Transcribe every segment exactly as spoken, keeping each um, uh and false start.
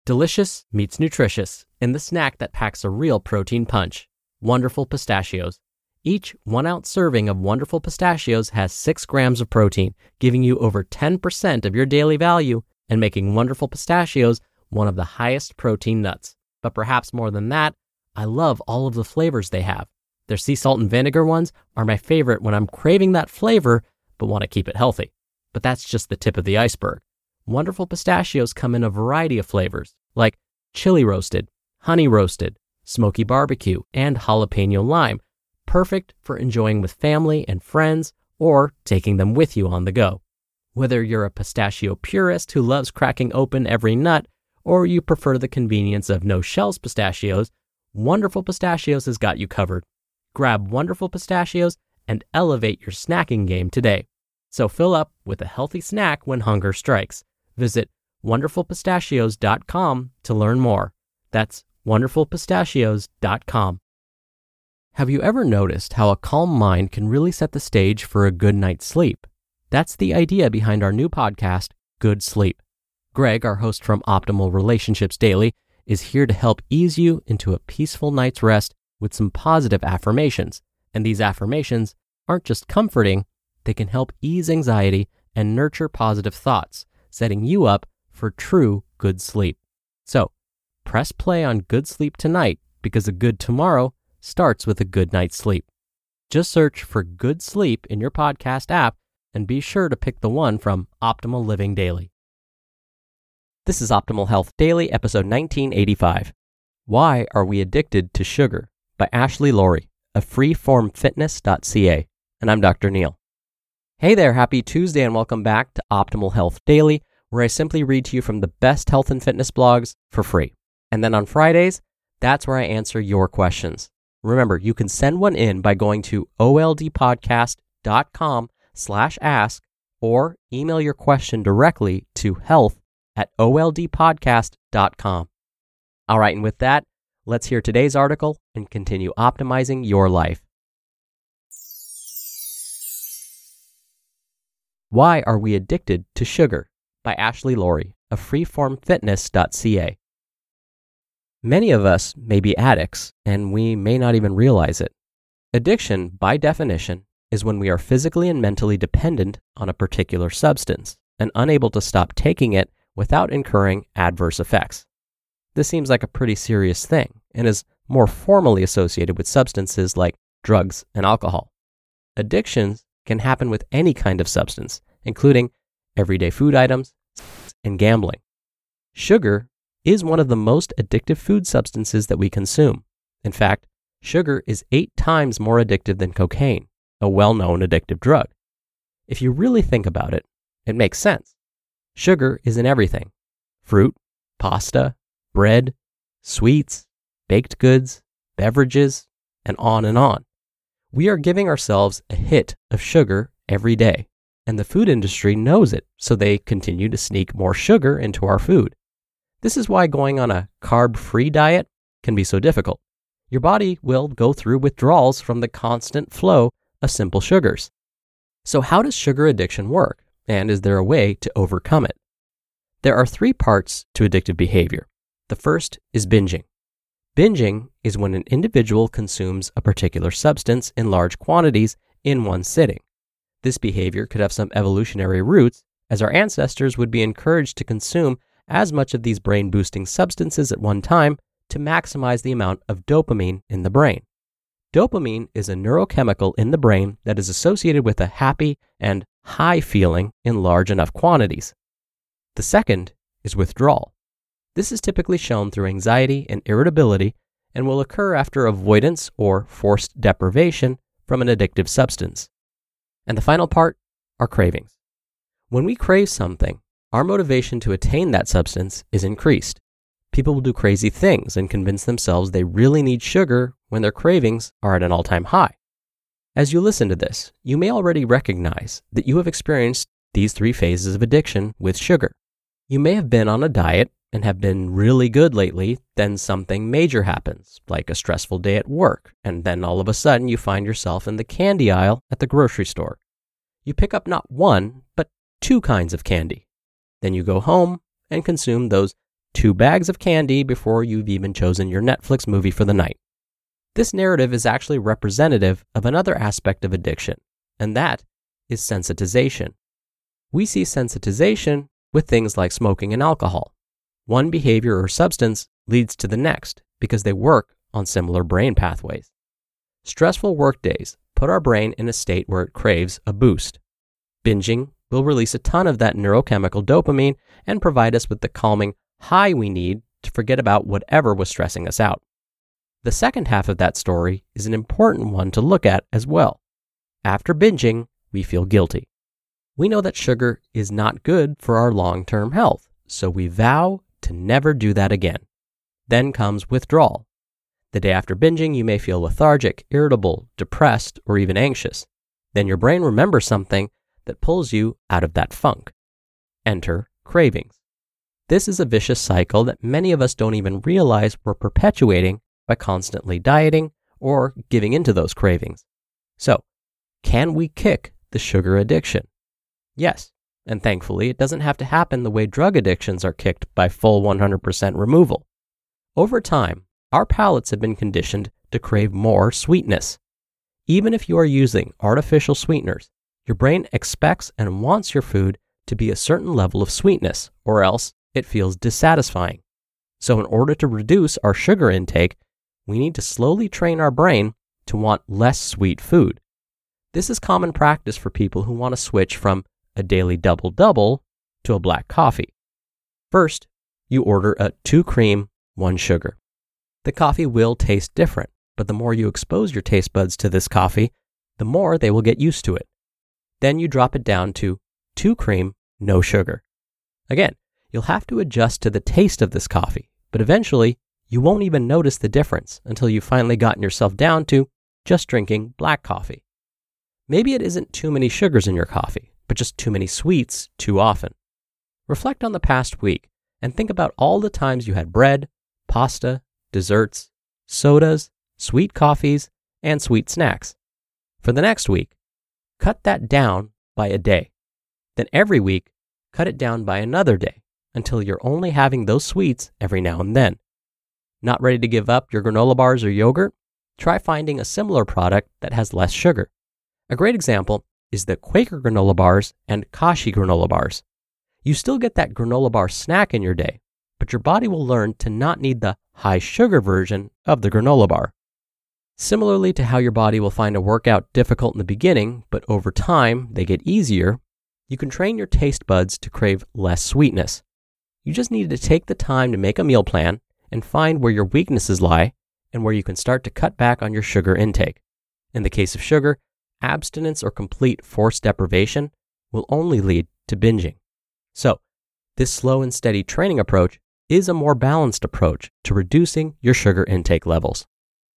Delicious meets nutritious in the snack that packs a real protein punch. Wonderful Pistachios. Each one-ounce serving of Wonderful Pistachios has six grams of protein, giving you over ten percent of your daily value and making Wonderful Pistachios one of the highest protein nuts. But perhaps more than that, I love all of the flavors they have. Their sea salt and vinegar ones are my favorite when I'm craving that flavor but want to keep it healthy. But that's just the tip of the iceberg. Wonderful Pistachios come in a variety of flavors, like chili roasted, honey roasted, smoky barbecue, and jalapeno lime, perfect for enjoying with family and friends or taking them with you on the go. Whether you're a pistachio purist who loves cracking open every nut, or you prefer the convenience of no-shells pistachios, Wonderful Pistachios has got you covered. Grab Wonderful Pistachios and elevate your snacking game today. So fill up with a healthy snack when hunger strikes. Visit wonderful pistachios dot com to learn more. That's wonderful pistachios dot com. Have you ever noticed how a calm mind can really set the stage for a good night's sleep? That's the idea behind our new podcast, Good Sleep. Greg, our host from Optimal Relationships Daily, is here to help ease you into a peaceful night's rest with some positive affirmations. And these affirmations aren't just comforting, they can help ease anxiety and nurture positive thoughts, setting you up for true good sleep. So, press play on Good Sleep tonight because a good tomorrow starts with a good night's sleep. Just search for Good Sleep in your podcast app and be sure to pick the one from Optimal Living Daily. This is Optimal Health Daily, episode nineteen eighty-five. Why Are We Addicted to Sugar? By Ashley Laurie of freeform fitness dot c a. And I'm Doctor Neil. Hey there, happy Tuesday and welcome back to Optimal Health Daily, where I simply read to you from the best health and fitness blogs for free. And then on Fridays, that's where I answer your questions. Remember, you can send one in by going to oldpodcast.com slash ask or email your question directly to health at oldpodcast dot com. All right, and with that, let's hear today's article and continue optimizing your life. Why Are We Addicted to Sugar? By Ashley Laurie of freeform fitness dot c a. Many of us may be addicts, and we may not even realize it. Addiction, by definition, is when we are physically and mentally dependent on a particular substance and unable to stop taking it without incurring adverse effects. This seems like a pretty serious thing and is more formally associated with substances like drugs and alcohol. Addictions can happen with any kind of substance, including everyday food items and gambling. Sugar is one of the most addictive food substances that we consume. In fact, sugar is eight times more addictive than cocaine, a well-known addictive drug. If you really think about it, it makes sense. Sugar is in everything: fruit, pasta, bread, sweets, baked goods, beverages, and on and on. We are giving ourselves a hit of sugar every day, and the food industry knows it, so they continue to sneak more sugar into our food. This is why going on a carb-free diet can be so difficult. Your body will go through withdrawals from the constant flow of simple sugars. So how does sugar addiction work, and is there a way to overcome it? There are three parts to addictive behavior. The first is binging. Binging is when an individual consumes a particular substance in large quantities in one sitting. This behavior could have some evolutionary roots, as our ancestors would be encouraged to consume as much of these brain-boosting substances at one time to maximize the amount of dopamine in the brain. Dopamine is a neurochemical in the brain that is associated with a happy and high feeling in large enough quantities. The second is withdrawal. This is typically shown through anxiety and irritability and will occur after avoidance or forced deprivation from an addictive substance. And the final part are cravings. When we crave something, our motivation to attain that substance is increased. People will do crazy things and convince themselves they really need sugar when their cravings are at an all-time high. As you listen to this, you may already recognize that you have experienced these three phases of addiction with sugar. You may have been on a diet and have been really good lately, then something major happens, like a stressful day at work, and then all of a sudden you find yourself in the candy aisle at the grocery store. You pick up not one, but two kinds of candy. Then you go home and consume those two bags of candy before you've even chosen your Netflix movie for the night. This narrative is actually representative of another aspect of addiction, and that is sensitization. We see sensitization with things like smoking and alcohol. One behavior or substance leads to the next because they work on similar brain pathways. Stressful workdays put our brain in a state where it craves a boost. Binging will release a ton of that neurochemical dopamine and provide us with the calming high we need to forget about whatever was stressing us out. The second half of that story is an important one to look at as well. After binging, we feel guilty. We know that sugar is not good for our long-term health, so we vow to never do that again. Then comes withdrawal. The day after binging, you may feel lethargic, irritable, depressed, or even anxious. Then your brain remembers something that pulls you out of that funk. Enter cravings. This is a vicious cycle that many of us don't even realize we're perpetuating by constantly dieting or giving into those cravings. So, can we kick the sugar addiction? Yes, and thankfully it doesn't have to happen the way drug addictions are kicked by full one hundred percent removal. Over time, our palates have been conditioned to crave more sweetness. Even if you are using artificial sweeteners, your brain expects and wants your food to be a certain level of sweetness, or else it feels dissatisfying. So in order to reduce our sugar intake, we need to slowly train our brain to want less sweet food. This is common practice for people who want to switch from a daily double-double to a black coffee. First, you order a two cream, one sugar. The coffee will taste different, but the more you expose your taste buds to this coffee, the more they will get used to it. Then you drop it down to two cream, no sugar. Again, you'll have to adjust to the taste of this coffee, but eventually you won't even notice the difference until you've finally gotten yourself down to just drinking black coffee. Maybe it isn't too many sugars in your coffee, but just too many sweets too often. Reflect on the past week and think about all the times you had bread, pasta, desserts, sodas, sweet coffees, and sweet snacks. For the next week, cut that down by a day. Then every week, cut it down by another day until you're only having those sweets every now and then. Not ready to give up your granola bars or yogurt? Try finding a similar product that has less sugar. A great example is the Quaker granola bars and Kashi granola bars. You still get that granola bar snack in your day, but your body will learn to not need the high sugar version of the granola bar. Similarly to how your body will find a workout difficult in the beginning, but over time they get easier, you can train your taste buds to crave less sweetness. You just need to take the time to make a meal plan and find where your weaknesses lie and where you can start to cut back on your sugar intake. In the case of sugar, abstinence or complete forced deprivation will only lead to binging. So, this slow and steady training approach is a more balanced approach to reducing your sugar intake levels.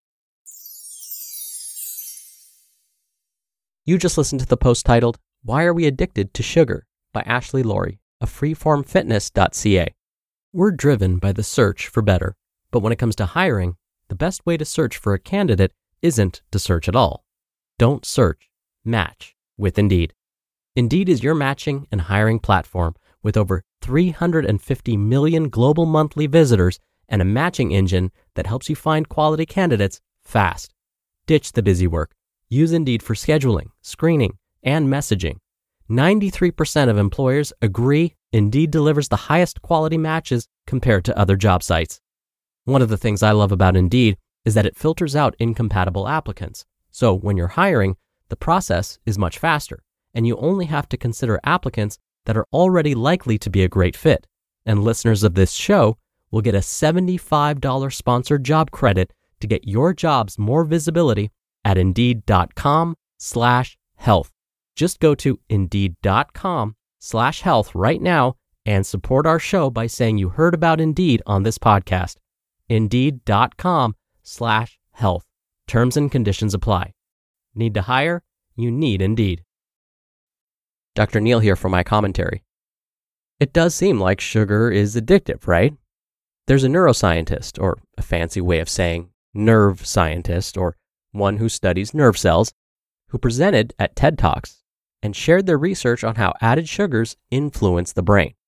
You just listened to the post titled, Why Are We Addicted to Sugar? By Ashley Laurie of freeform fitness dot c a. We're driven by the search for better, but when it comes to hiring, the best way to search for a candidate isn't to search at all. Don't search, match with Indeed. Indeed is your matching and hiring platform with over three hundred fifty million global monthly visitors and a matching engine that helps you find quality candidates fast. Ditch the busy work. Use Indeed for scheduling, screening, and messaging. ninety-three percent of employers agree Indeed delivers the highest quality matches compared to other job sites. One of the things I love about Indeed is that it filters out incompatible applicants. So when you're hiring, the process is much faster, and you only have to consider applicants that are already likely to be a great fit. And listeners of this show will get a seventy-five dollars sponsored job credit to get your jobs more visibility at indeed.com slash health. Just go to indeed.com slash health right now and support our show by saying you heard about Indeed on this podcast. Indeed.com slash health. Terms and conditions apply. Need to hire? You need Indeed. Doctor Neal here for my commentary. It does seem like sugar is addictive, right? There's a neuroscientist, or a fancy way of saying nerve scientist, or one who studies nerve cells, who presented at TED Talks and shared their research on how added sugars influence the brain.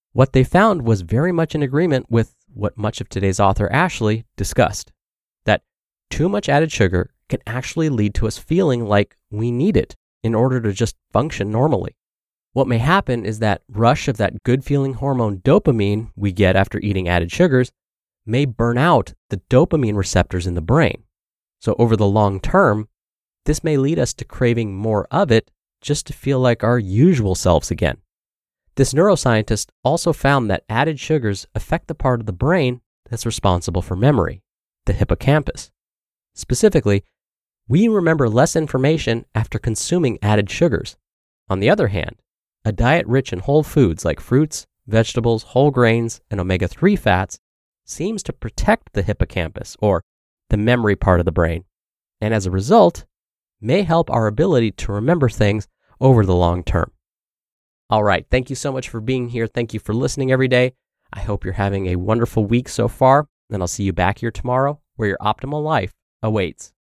What they found was very much in agreement with what much of today's author Ashley discussed, that too much added sugar can actually lead to us feeling like we need it in order to just function normally. What may happen is that rush of that good-feeling hormone dopamine we get after eating added sugars may burn out the dopamine receptors in the brain. So over the long term, this may lead us to craving more of it just to feel like our usual selves again. This neuroscientist also found that added sugars affect the part of the brain that's responsible for memory, the hippocampus. Specifically, we remember less information after consuming added sugars. On the other hand, a diet rich in whole foods like fruits, vegetables, whole grains, and omega three fats seems to protect the hippocampus, or the memory part of the brain, and as a result, may help our ability to remember things over the long term. All right, thank you so much for being here. Thank you for listening every day. I hope you're having a wonderful week so far, and I'll see you back here tomorrow where your optimal life awaits.